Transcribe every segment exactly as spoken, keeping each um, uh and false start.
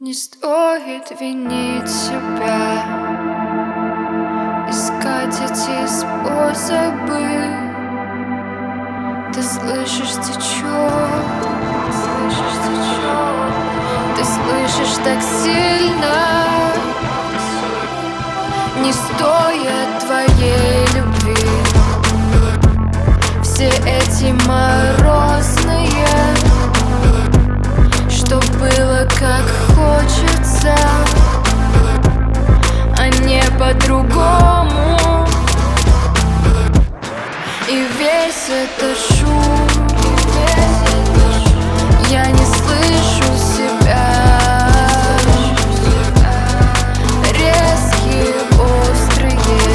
Не стоит винить себя, искать эти способы. Ты слышишь, течет, слышишь, течет, ты слышишь так сильно. Не стоят твоей любви все эти морозные, что было как хочется, а не по-другому. И весь этот шум, я не слышу себя. Резкие, острые,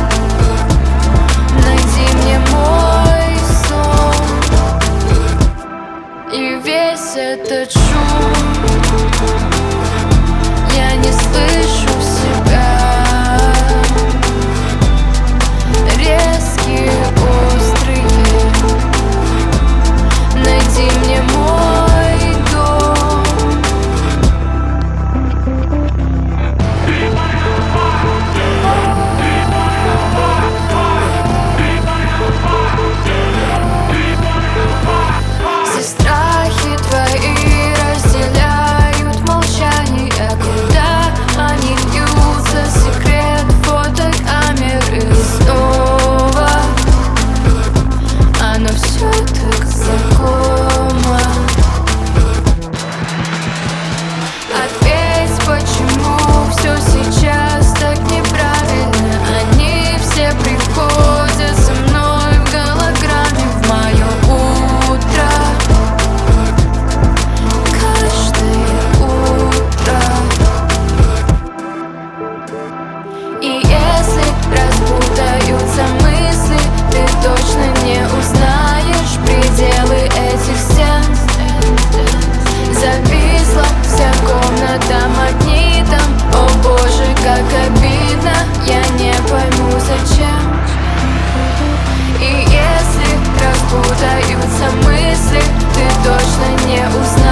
найди мне мой сон. И весь этот шум, я не слышу себя. Резкие, острые, найди мне мой дом. Все страхи твои разделяют молчание, куда они льются, секрет фотокамеры. Снова оно все так знакомо. Ответь, почему все сейчас так неправильно? Они все приходят со мной в голограмме в мое утро, каждое утро. И если распутаются мысли, ты точно не узнаешь пределы этих стен. Зависла вся комната магнитом. О боже, как обидно, я не пойму зачем. И если распутаются мысли, ты точно не узнаешь